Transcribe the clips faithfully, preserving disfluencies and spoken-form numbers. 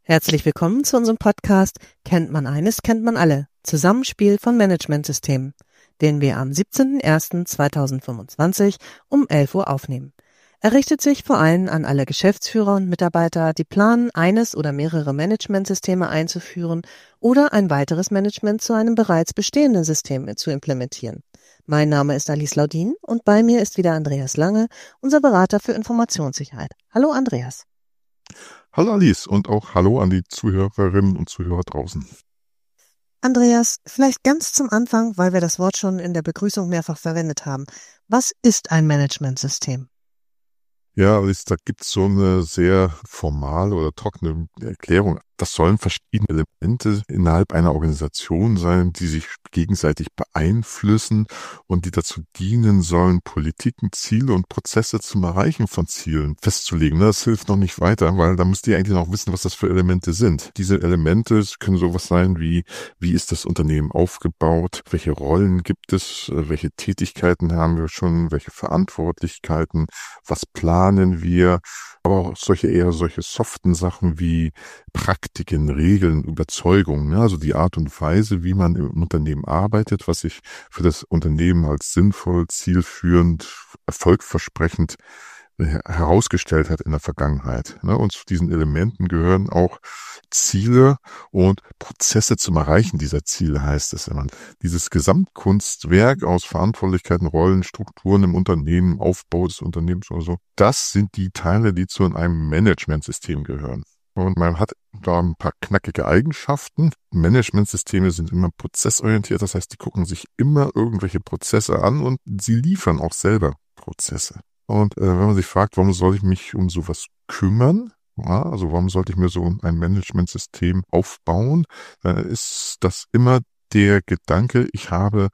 Herzlich willkommen zu unserem Podcast Kennt man eines, kennt man alle. Zusammenspiel von Managementsystemen, den wir am siebzehnten ersten zweitausendfünfundzwanzig um elf Uhr aufnehmen. Er richtet sich vor allem an alle Geschäftsführer und Mitarbeiter, die planen, eines oder mehrere Managementsysteme einzuführen oder ein weiteres Management zu einem bereits bestehenden System zu implementieren. Mein Name ist Alice Laudin und bei mir ist wieder Andreas Lange, unser Berater für Informationssicherheit. Hallo Andreas. Hallo Alice und auch hallo an die Zuhörerinnen und Zuhörer draußen. Andreas, vielleicht ganz zum Anfang, weil wir das Wort schon in der Begrüßung mehrfach verwendet haben. Was ist ein Managementsystem? Ja, Alice, da gibt es so eine sehr formale oder trockene Erklärung. Das sollen verschiedene Elemente innerhalb einer Organisation sein, die sich gegenseitig beeinflussen und die dazu dienen sollen, Politiken, Ziele und Prozesse zum Erreichen von Zielen festzulegen. Das hilft noch nicht weiter, weil da müsst ihr eigentlich noch wissen, was das für Elemente sind. Diese Elemente können sowas sein wie, wie ist das Unternehmen aufgebaut, welche Rollen gibt es, welche Tätigkeiten haben wir schon, welche Verantwortlichkeiten, was planen wir, aber auch solche eher solche soften Sachen wie Praktiken, Regeln, Überzeugungen, ne? Also die Art und Weise, wie man im Unternehmen arbeitet, was sich für das Unternehmen als sinnvoll, zielführend, erfolgversprechend herausgestellt hat in der Vergangenheit. Ne? Und zu diesen Elementen gehören auch Ziele und Prozesse zum Erreichen dieser Ziele, heißt es immer. Dieses Gesamtkunstwerk aus Verantwortlichkeiten, Rollen, Strukturen im Unternehmen, Aufbau des Unternehmens oder so, das sind die Teile, die zu einem Managementsystem gehören. Und man hat da ein paar knackige Eigenschaften. Managementsysteme sind immer prozessorientiert, das heißt, die gucken sich immer irgendwelche Prozesse an und sie liefern auch selber Prozesse. Und äh, wenn man sich fragt, warum soll ich mich um sowas kümmern, ja, also warum sollte ich mir so ein Managementsystem aufbauen, dann ist das immer der Gedanke, ich habe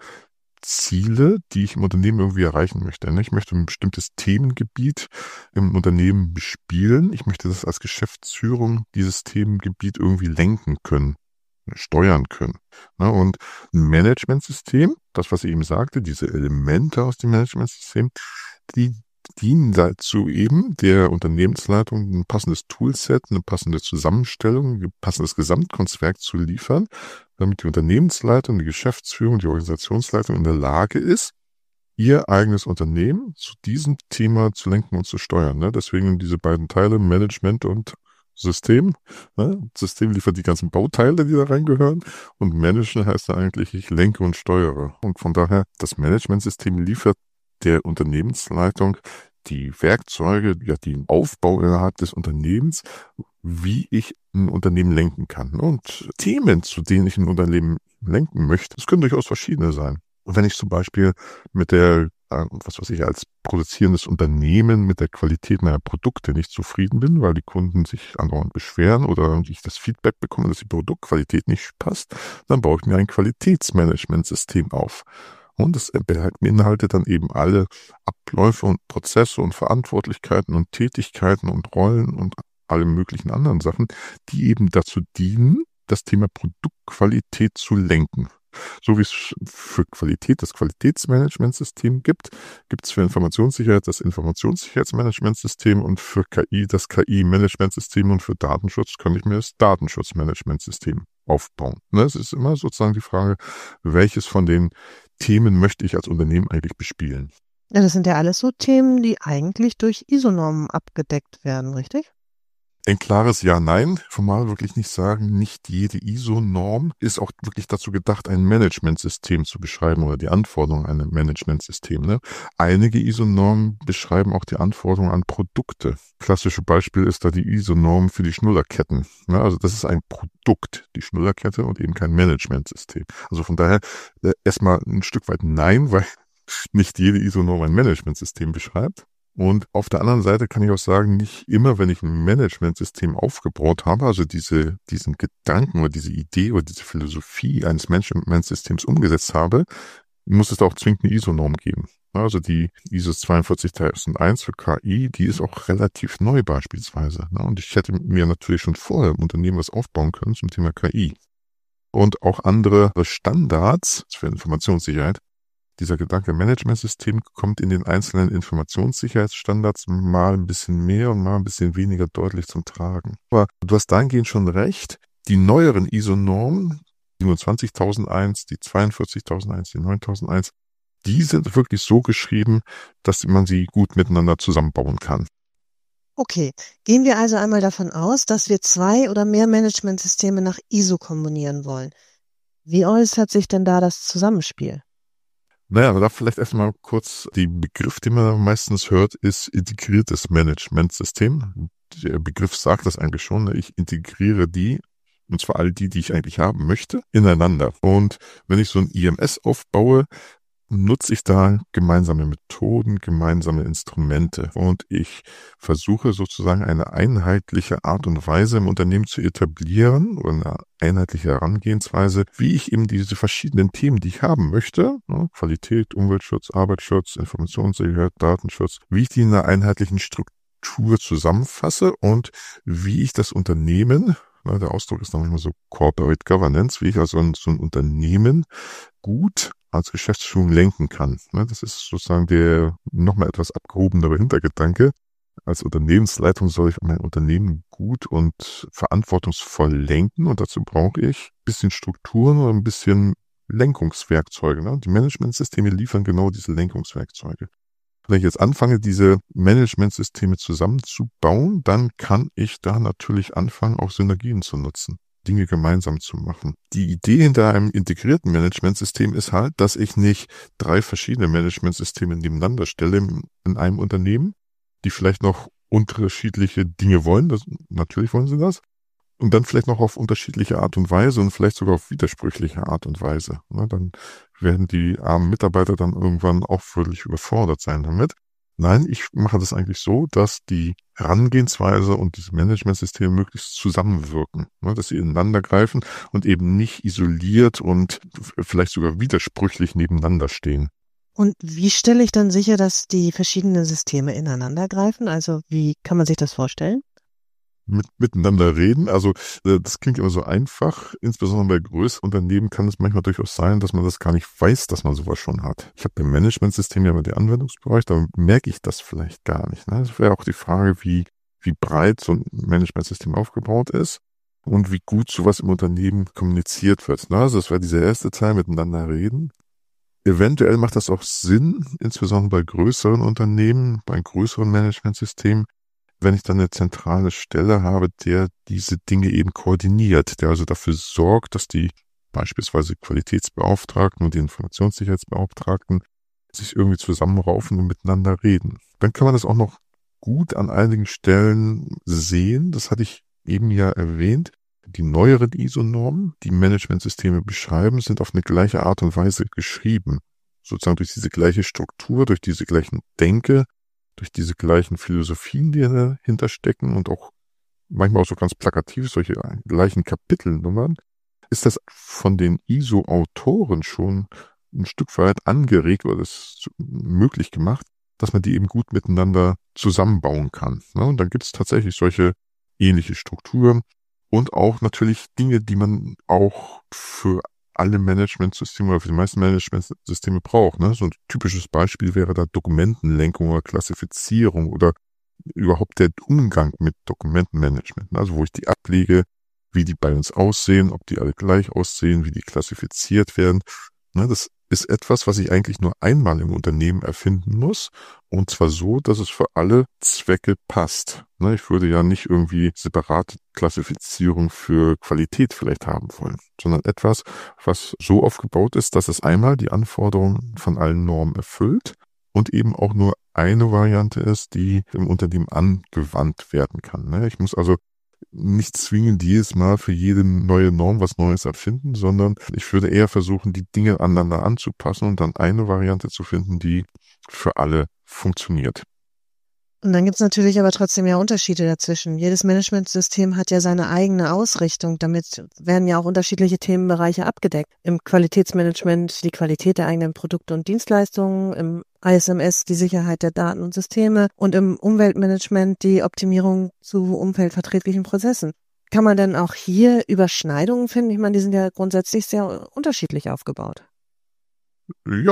Ziele, die ich im Unternehmen irgendwie erreichen möchte. Ich möchte ein bestimmtes Themengebiet im Unternehmen bespielen. Ich möchte das als Geschäftsführung, dieses Themengebiet irgendwie lenken können, steuern können. Und ein Managementsystem, das, was ich eben sagte, diese Elemente aus dem Managementsystem, die dienen dazu eben, der Unternehmensleitung ein passendes Toolset, eine passende Zusammenstellung, ein passendes Gesamtkunstwerk zu liefern, damit die Unternehmensleitung, die Geschäftsführung, die Organisationsleitung in der Lage ist, ihr eigenes Unternehmen zu diesem Thema zu lenken und zu steuern. Ne? Deswegen diese beiden Teile, Management und System. Ne? System liefert die ganzen Bauteile, die da reingehören, und Managen heißt da eigentlich, ich lenke und steuere. Und von daher, das Managementsystem liefert der Unternehmensleitung die Werkzeuge, ja, den Aufbau innerhalb des Unternehmens, wie ich ein Unternehmen lenken kann. Und Themen, zu denen ich ein Unternehmen lenken möchte, das können durchaus verschiedene sein. Und wenn ich zum Beispiel mit der, was weiß ich, als produzierendes Unternehmen mit der Qualität meiner Produkte nicht zufrieden bin, weil die Kunden sich andauernd beschweren oder ich das Feedback bekomme, dass die Produktqualität nicht passt, dann baue ich mir ein Qualitätsmanagementsystem auf. Und es beinhaltet dann eben alle Abläufe und Prozesse und Verantwortlichkeiten und Tätigkeiten und Rollen und alle möglichen anderen Sachen, die eben dazu dienen, das Thema Produktqualität zu lenken. So wie es für Qualität das Qualitätsmanagementsystem gibt, gibt es für Informationssicherheit das Informationssicherheitsmanagementsystem und für K I das K I-Managementsystem und für Datenschutz könnte ich mir das Datenschutzmanagementsystem aufbauen. Es ist immer sozusagen die Frage, welches von den Themen möchte ich als Unternehmen eigentlich bespielen. Ja, das sind ja alles so Themen, die eigentlich durch I S O-Normen abgedeckt werden, richtig? Ein klares Ja-Nein, formal wirklich nicht sagen, nicht jede I S O-Norm ist auch wirklich dazu gedacht, ein Managementsystem zu beschreiben oder die Anforderungen an ein Managementsystem. Ne? Einige I S O-Normen beschreiben auch die Anforderungen an Produkte. Klassische Beispiel ist da die I S O-Norm für die Schnullerketten. Ne? Also das ist ein Produkt, die Schnullerkette, und eben kein Managementsystem. Also von daher äh, erstmal ein Stück weit Nein, weil nicht jede I S O-Norm ein Managementsystem beschreibt. Und auf der anderen Seite kann ich auch sagen, nicht immer, wenn ich ein Managementsystem aufgebaut habe, also diese, diesen Gedanken oder diese Idee oder diese Philosophie eines Managementsystems umgesetzt habe, muss es da auch zwingend eine I S O-Norm geben. Also die I S O zweiundvierzigtausendeins für K I, die ist auch relativ neu beispielsweise. Und ich hätte mir natürlich schon vorher im Unternehmen was aufbauen können zum Thema K I. Und auch andere Standards für Informationssicherheit, dieser Gedanke Managementsystem kommt in den einzelnen Informationssicherheitsstandards mal ein bisschen mehr und mal ein bisschen weniger deutlich zum Tragen. Aber du hast dahingehend schon recht, die neueren I S O-Normen, siebenundzwanzigtausendeins, die zweiundvierzigtausendeins, die neuntausendeins, die sind wirklich so geschrieben, dass man sie gut miteinander zusammenbauen kann. Okay, gehen wir also einmal davon aus, dass wir zwei oder mehr Managementsysteme nach I S O kombinieren wollen. Wie äußert sich denn da das Zusammenspiel? Naja, aber da vielleicht erstmal kurz, die Begriff, den man meistens hört, ist integriertes Managementsystem. Der Begriff sagt das eigentlich schon, ne? Ich integriere die, und zwar all die, die ich eigentlich haben möchte, ineinander. Und wenn ich so ein I M S aufbaue, nutze ich da gemeinsame Methoden, gemeinsame Instrumente und ich versuche sozusagen eine einheitliche Art und Weise im Unternehmen zu etablieren oder eine einheitliche Herangehensweise, wie ich eben diese verschiedenen Themen, die ich haben möchte, ne, Qualität, Umweltschutz, Arbeitsschutz, Informationssicherheit, Datenschutz, wie ich die in einer einheitlichen Struktur zusammenfasse und wie ich das Unternehmen, ne, der Ausdruck ist noch manchmal so Corporate Governance, wie ich also so ein Unternehmen gut als Geschäftsführung lenken kann. Das ist sozusagen der nochmal etwas abgehobenere Hintergedanke. Als Unternehmensleitung soll ich mein Unternehmen gut und verantwortungsvoll lenken und dazu brauche ich ein bisschen Strukturen und ein bisschen Lenkungswerkzeuge. Die Managementsysteme liefern genau diese Lenkungswerkzeuge. Wenn ich jetzt anfange, diese Managementsysteme zusammenzubauen, dann kann ich da natürlich anfangen, auch Synergien zu nutzen. Dinge gemeinsam zu machen. Die Idee hinter einem integrierten Managementsystem ist halt, dass ich nicht drei verschiedene Managementsysteme nebeneinander stelle in einem Unternehmen, die vielleicht noch unterschiedliche Dinge wollen, das, natürlich wollen sie das, und dann vielleicht noch auf unterschiedliche Art und Weise und vielleicht sogar auf widersprüchliche Art und Weise. Na, dann werden die armen Mitarbeiter dann irgendwann auch völlig überfordert sein damit. Nein, ich mache das eigentlich so, dass die Herangehensweise und diese Managementsysteme möglichst zusammenwirken, ne, dass sie ineinander greifen und eben nicht isoliert und vielleicht sogar widersprüchlich nebeneinander stehen. Und wie stelle ich dann sicher, dass die verschiedenen Systeme ineinander greifen? Also wie kann man sich das vorstellen? Mit, miteinander reden. Also das klingt immer so einfach. Insbesondere bei größeren Unternehmen kann es manchmal durchaus sein, dass man das gar nicht weiß, dass man sowas schon hat. Ich habe beim Managementsystem ja aber den Anwendungsbereich, da merke ich das vielleicht gar nicht. Ne? Das wäre auch die Frage, wie, wie breit so ein Managementsystem aufgebaut ist und wie gut sowas im Unternehmen kommuniziert wird. Ne? Also das wäre dieser erste Teil, miteinander reden. Eventuell macht das auch Sinn, insbesondere bei größeren Unternehmen, bei größeren Managementsystemen, wenn ich dann eine zentrale Stelle habe, der diese Dinge eben koordiniert, der also dafür sorgt, dass die beispielsweise Qualitätsbeauftragten und die Informationssicherheitsbeauftragten sich irgendwie zusammenraufen und miteinander reden. Dann kann man das auch noch gut an einigen Stellen sehen, das hatte ich eben ja erwähnt. Die neueren I S O-Normen, die Managementsysteme beschreiben, sind auf eine gleiche Art und Weise geschrieben. Sozusagen durch diese gleiche Struktur, durch diese gleichen Denke, durch diese gleichen Philosophien, die dahinter stecken und auch manchmal auch so ganz plakativ solche gleichen Kapitelnummern, ist das von den I S O-Autoren schon ein Stück weit angeregt oder es möglich gemacht, dass man die eben gut miteinander zusammenbauen kann. Und dann gibt es tatsächlich solche ähnliche Strukturen und auch natürlich Dinge, die man auch für alle Managementsysteme oder für die meisten Managementsysteme braucht. Ne? So ein typisches Beispiel wäre da Dokumentenlenkung oder Klassifizierung oder überhaupt der Umgang mit Dokumentenmanagement. Also wo ich die ablege, wie die bei uns aussehen, ob die alle gleich aussehen, wie die klassifiziert werden. Ne? Das ist etwas, was ich eigentlich nur einmal im Unternehmen erfinden muss und zwar so, dass es für alle Zwecke passt. Ne? Ich würde ja nicht irgendwie separate Klassifizierung für Qualität vielleicht haben wollen, sondern etwas, was so aufgebaut ist, dass es einmal die Anforderungen von allen Normen erfüllt und eben auch nur eine Variante ist, die im Unternehmen angewandt werden kann. Ne? Ich muss also nicht zwingend jedes Mal für jede neue Norm was Neues erfinden, sondern ich würde eher versuchen, die Dinge aneinander anzupassen und dann eine Variante zu finden, die für alle funktioniert. Und dann gibt es natürlich aber trotzdem ja Unterschiede dazwischen. Jedes Managementsystem hat ja seine eigene Ausrichtung. Damit werden ja auch unterschiedliche Themenbereiche abgedeckt. Im Qualitätsmanagement die Qualität der eigenen Produkte und Dienstleistungen, im I S M S die Sicherheit der Daten und Systeme und im Umweltmanagement die Optimierung zu umweltverträglichen Prozessen. Kann man denn auch hier Überschneidungen finden? Ich meine, die sind ja grundsätzlich sehr unterschiedlich aufgebaut. Ja,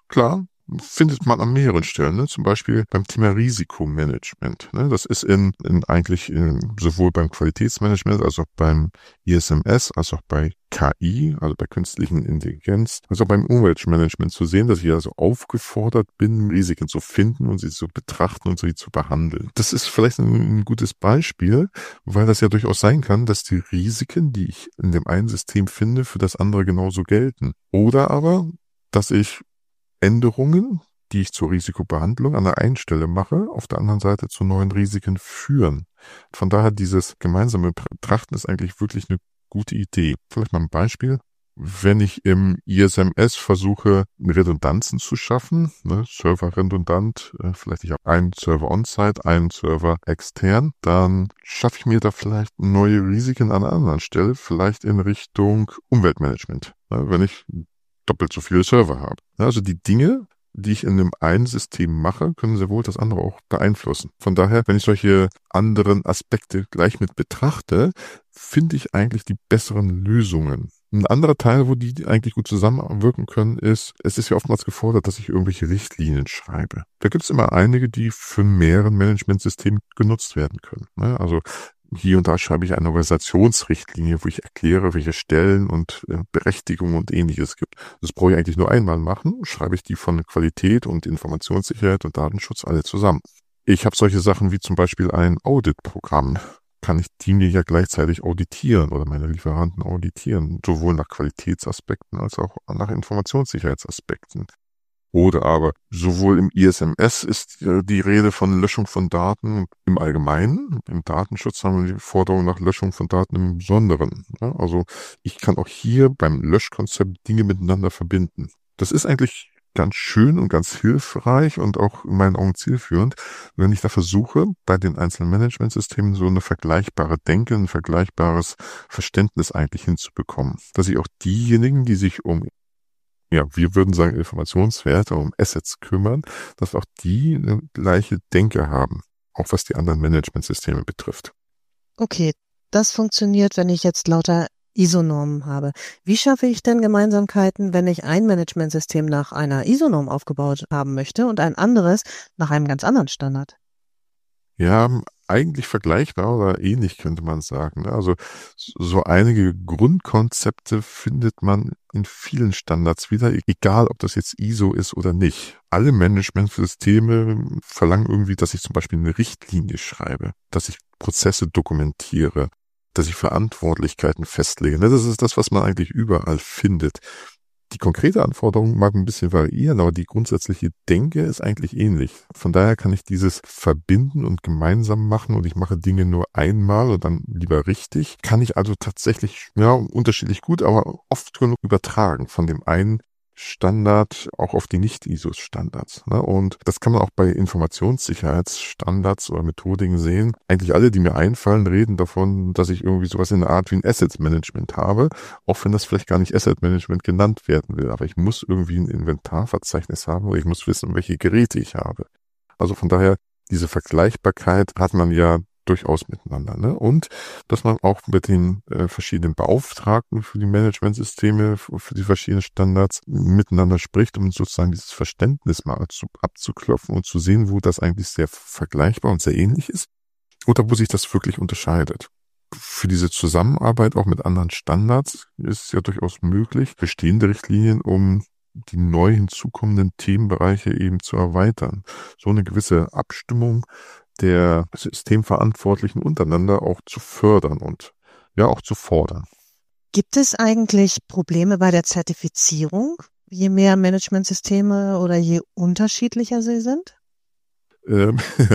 Klar, findet man an mehreren Stellen, ne? Zum Beispiel beim Thema Risikomanagement. Ne? Das ist in, in eigentlich in, sowohl beim Qualitätsmanagement als auch beim I S M S, als auch bei K I, also bei künstlichen Intelligenz, als auch beim Umweltmanagement zu sehen, dass ich also aufgefordert bin, Risiken zu finden und sie zu betrachten und sie zu behandeln. Das ist vielleicht ein, ein gutes Beispiel, weil das ja durchaus sein kann, dass die Risiken, die ich in dem einen System finde, für das andere genauso gelten. Oder aber, dass ich Änderungen, die ich zur Risikobehandlung an der einen Stelle mache, auf der anderen Seite zu neuen Risiken führen. Von daher dieses gemeinsame Betrachten ist eigentlich wirklich eine gute Idee. Vielleicht mal ein Beispiel. Wenn ich im I S M S versuche, Redundanzen zu schaffen, ne, Server redundant, äh, vielleicht ich habe einen Server on-site, einen Server extern, dann schaffe ich mir da vielleicht neue Risiken an einer anderen Stelle, vielleicht in Richtung Umweltmanagement, ne, wenn ich doppelt so viele Server habe. Also die Dinge, die ich in dem einen System mache, können sehr wohl das andere auch beeinflussen. Von daher, wenn ich solche anderen Aspekte gleich mit betrachte, finde ich eigentlich die besseren Lösungen. Ein anderer Teil, wo die eigentlich gut zusammenwirken können, ist, es ist ja oftmals gefordert, dass ich irgendwelche Richtlinien schreibe. Da gibt es immer einige, die für mehreren Managementsystemen genutzt werden können. Also hier und da schreibe ich eine Organisationsrichtlinie, wo ich erkläre, welche Stellen und äh, Berechtigungen und Ähnliches gibt. Das brauche ich eigentlich nur einmal machen, schreibe ich die von Qualität und Informationssicherheit und Datenschutz alle zusammen. Ich habe solche Sachen wie zum Beispiel ein Auditprogramm. Kann ich die mir ja gleichzeitig auditieren oder meine Lieferanten auditieren, sowohl nach Qualitätsaspekten als auch nach Informationssicherheitsaspekten. Oder aber sowohl im I S M S ist die Rede von Löschung von Daten im Allgemeinen. Im Datenschutz haben wir die Forderung nach Löschung von Daten im Besonderen. Ja, also ich kann auch hier beim Löschkonzept Dinge miteinander verbinden. Das ist eigentlich ganz schön und ganz hilfreich und auch in meinen Augen zielführend, wenn ich da versuche, bei den einzelnen Managementsystemen so eine vergleichbare Denke, ein vergleichbares Verständnis eigentlich hinzubekommen. Dass ich auch diejenigen, die sich um ja, wir würden sagen Informationswerte, um Assets kümmern, dass auch die eine gleiche Denke haben, auch was die anderen Managementsysteme betrifft. Okay, das funktioniert, wenn ich jetzt lauter I S O-Normen habe. Wie schaffe ich denn Gemeinsamkeiten, wenn ich ein Managementsystem nach einer I S O-Norm aufgebaut haben möchte und ein anderes nach einem ganz anderen Standard? Ja, eigentlich vergleichbar oder ähnlich könnte man sagen. Also so einige Grundkonzepte findet man in vielen Standards wieder, egal ob das jetzt I S O ist oder nicht. Alle Managementsysteme verlangen irgendwie, dass ich zum Beispiel eine Richtlinie schreibe, dass ich Prozesse dokumentiere, dass ich Verantwortlichkeiten festlege. Das ist das, was man eigentlich überall findet. Die konkrete Anforderung mag ein bisschen variieren, aber die grundsätzliche Denke ist eigentlich ähnlich. Von daher kann ich dieses verbinden und gemeinsam machen und ich mache Dinge nur einmal und dann lieber richtig. Kann ich also tatsächlich, ja, unterschiedlich gut, aber oft genug übertragen von dem einen Standard auch auf die Nicht-I S O-Standards. Ne? Und das kann man auch bei Informationssicherheitsstandards oder Methodiken sehen. Eigentlich alle, die mir einfallen, reden davon, dass ich irgendwie sowas in der Art wie ein Asset-Management habe, auch wenn das vielleicht gar nicht Asset-Management genannt werden will. Aber ich muss irgendwie ein Inventarverzeichnis haben oder ich muss wissen, welche Geräte ich habe. Also von daher, diese Vergleichbarkeit hat man ja durchaus miteinander. Ne? Und dass man auch mit den äh, verschiedenen Beauftragten für die Managementsysteme, für die verschiedenen Standards miteinander spricht, um sozusagen dieses Verständnis mal zu, abzuklopfen und zu sehen, wo das eigentlich sehr vergleichbar und sehr ähnlich ist oder wo sich das wirklich unterscheidet. Für diese Zusammenarbeit auch mit anderen Standards ist es ja durchaus möglich, bestehende Richtlinien um die neu hinzukommenden Themenbereiche eben zu erweitern. So eine gewisse Abstimmung der Systemverantwortlichen untereinander auch zu fördern und ja auch zu fordern. Gibt es eigentlich Probleme bei der Zertifizierung, je mehr Managementsysteme oder je unterschiedlicher sie sind? Ähm,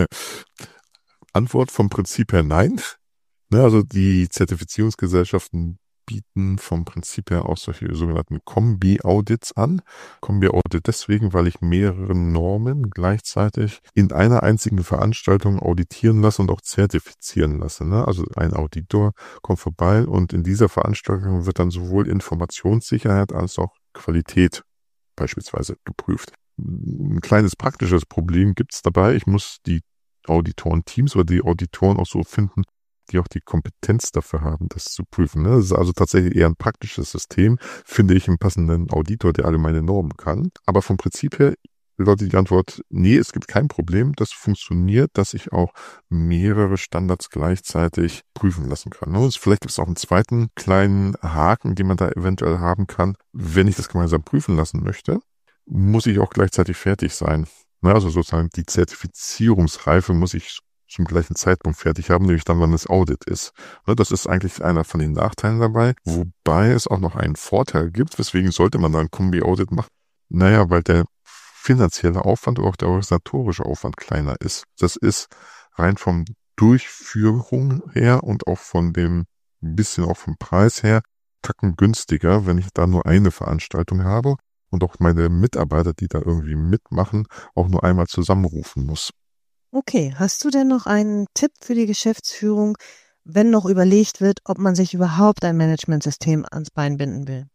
Antwort vom Prinzip her nein. Ne, also die Zertifizierungsgesellschaften bieten vom Prinzip her auch solche sogenannten Kombi-Audits an. Kombi-Audit deswegen, weil ich mehrere Normen gleichzeitig in einer einzigen Veranstaltung auditieren lasse und auch zertifizieren lasse. Ne? Also ein Auditor kommt vorbei und in dieser Veranstaltung wird dann sowohl Informationssicherheit als auch Qualität beispielsweise geprüft. Ein kleines praktisches Problem gibt es dabei. Ich muss die Auditoren-Teams oder die Auditoren auch so finden, die auch die Kompetenz dafür haben, das zu prüfen. Ne? Das ist also tatsächlich eher ein praktisches System, finde ich, einen passenden Auditor, der alle meine Normen kann. Aber vom Prinzip her lautet die Antwort, nee, es gibt kein Problem. Das funktioniert, dass ich auch mehrere Standards gleichzeitig prüfen lassen kann. Und vielleicht gibt es auch einen zweiten kleinen Haken, den man da eventuell haben kann. Wenn ich das gemeinsam prüfen lassen möchte, muss ich auch gleichzeitig fertig sein. Also sozusagen die Zertifizierungsreife muss ich zum gleichen Zeitpunkt fertig haben, nämlich dann, wann das Audit ist. Das ist eigentlich einer von den Nachteilen dabei, wobei es auch noch einen Vorteil gibt. Weswegen sollte man dann Kombi-Audit machen? Naja, weil der finanzielle Aufwand oder auch der organisatorische Aufwand kleiner ist. Das ist rein vom Durchführung her und auch von dem bisschen auch vom Preis her tacken günstiger, wenn ich da nur eine Veranstaltung habe und auch meine Mitarbeiter, die da irgendwie mitmachen, auch nur einmal zusammenrufen muss. Okay, hast du denn noch einen Tipp für die Geschäftsführung, wenn noch überlegt wird, ob man sich überhaupt ein Managementsystem ans Bein binden will?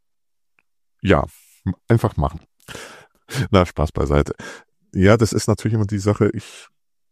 Ja, einfach machen. Na, Spaß beiseite. Ja, das ist natürlich immer die Sache, ich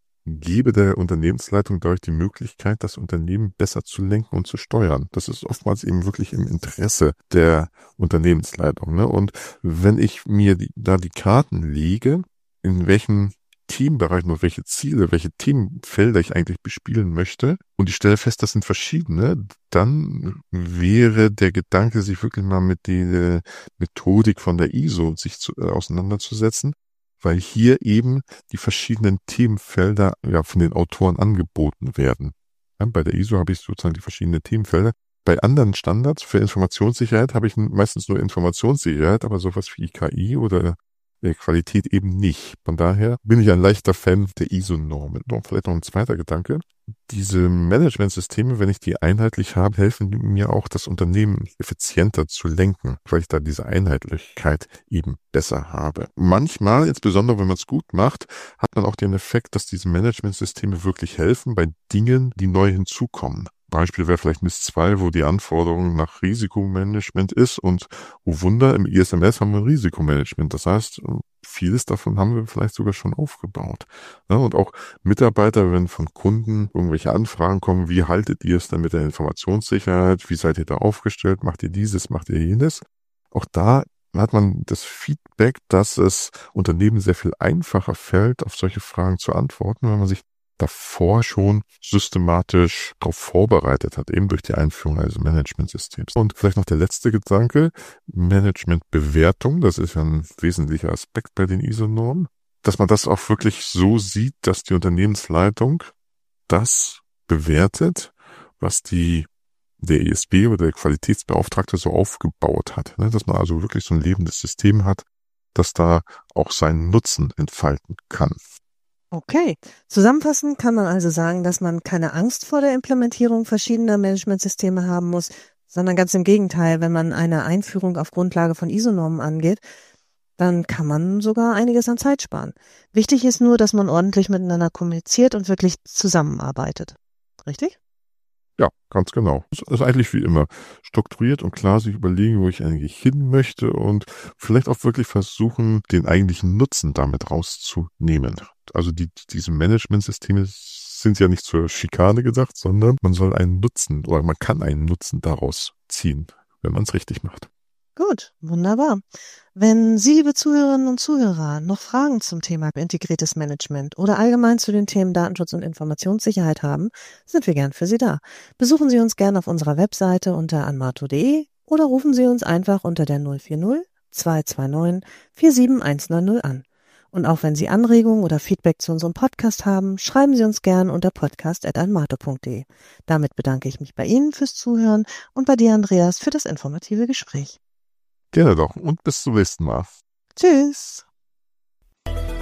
gebe der Unternehmensleitung dadurch die Möglichkeit, das Unternehmen besser zu lenken und zu steuern. Das ist oftmals eben wirklich im Interesse der Unternehmensleitung. Ne? Und wenn ich mir die, da die Karten lege, in welchem Themenbereich und welche Ziele, welche Themenfelder ich eigentlich bespielen möchte und ich stelle fest, das sind verschiedene, dann wäre der Gedanke, sich wirklich mal mit der Methodik von der I S O sich zu, äh, auseinanderzusetzen, weil hier eben die verschiedenen Themenfelder ja von den Autoren angeboten werden. Ja, bei der I S O habe ich sozusagen die verschiedenen Themenfelder. Bei anderen Standards für Informationssicherheit habe ich meistens nur Informationssicherheit, aber sowas wie K I oder Qualität eben nicht. Von daher bin ich ein leichter Fan der I S O-Normen. Und vielleicht noch ein zweiter Gedanke. Diese Managementsysteme, wenn ich die einheitlich habe, helfen mir auch, das Unternehmen effizienter zu lenken, weil ich da diese Einheitlichkeit eben besser habe. Manchmal, insbesondere wenn man es gut macht, hat man auch den Effekt, dass diese Managementsysteme wirklich helfen bei Dingen, die neu hinzukommen. Beispiel wäre vielleicht N I S zwei, wo die Anforderung nach Risikomanagement ist und, oh Wunder, im I S M S haben wir Risikomanagement. Das heißt, vieles davon haben wir vielleicht sogar schon aufgebaut. Ja, und auch Mitarbeiter, wenn von Kunden irgendwelche Anfragen kommen, wie haltet ihr es denn mit der Informationssicherheit? Wie seid ihr da aufgestellt? Macht ihr dieses? Macht ihr jenes? Auch da hat man das Feedback, dass es Unternehmen sehr viel einfacher fällt, auf solche Fragen zu antworten, wenn man sich davor schon systematisch darauf vorbereitet hat, eben durch die Einführung eines Managementsystems. Und vielleicht noch der letzte Gedanke, Managementbewertung, das ist ja ein wesentlicher Aspekt bei den I S O-Normen, dass man das auch wirklich so sieht, dass die Unternehmensleitung das bewertet, was die der E S B oder der Qualitätsbeauftragte so aufgebaut hat. Dass man also wirklich so ein lebendes System hat, das da auch seinen Nutzen entfalten kann. Okay. Zusammenfassend kann man also sagen, dass man keine Angst vor der Implementierung verschiedener Managementsysteme haben muss, sondern ganz im Gegenteil, wenn man eine Einführung auf Grundlage von I S O-Normen angeht, dann kann man sogar einiges an Zeit sparen. Wichtig ist nur, dass man ordentlich miteinander kommuniziert und wirklich zusammenarbeitet. Richtig? Ja, ganz genau. Es ist eigentlich wie immer strukturiert und klar sich überlegen, wo ich eigentlich hin möchte und vielleicht auch wirklich versuchen, den eigentlichen Nutzen damit rauszunehmen. Also die, diese Managementsysteme sind ja nicht zur Schikane gedacht, sondern man soll einen Nutzen oder man kann einen Nutzen daraus ziehen, wenn man es richtig macht. Gut, wunderbar. Wenn Sie, liebe Zuhörerinnen und Zuhörer, noch Fragen zum Thema integriertes Management oder allgemein zu den Themen Datenschutz und Informationssicherheit haben, sind wir gern für Sie da. Besuchen Sie uns gern auf unserer Webseite unter anmato punkt de oder rufen Sie uns einfach unter der null vier null zwei zwei neun vier sieben eins neun null an. Und auch wenn Sie Anregungen oder Feedback zu unserem Podcast haben, schreiben Sie uns gern unter podcast at anmato punkt de. Damit bedanke ich mich bei Ihnen fürs Zuhören und bei dir, Andreas, für das informative Gespräch. Gerne doch und bis zum nächsten Mal. Tschüss.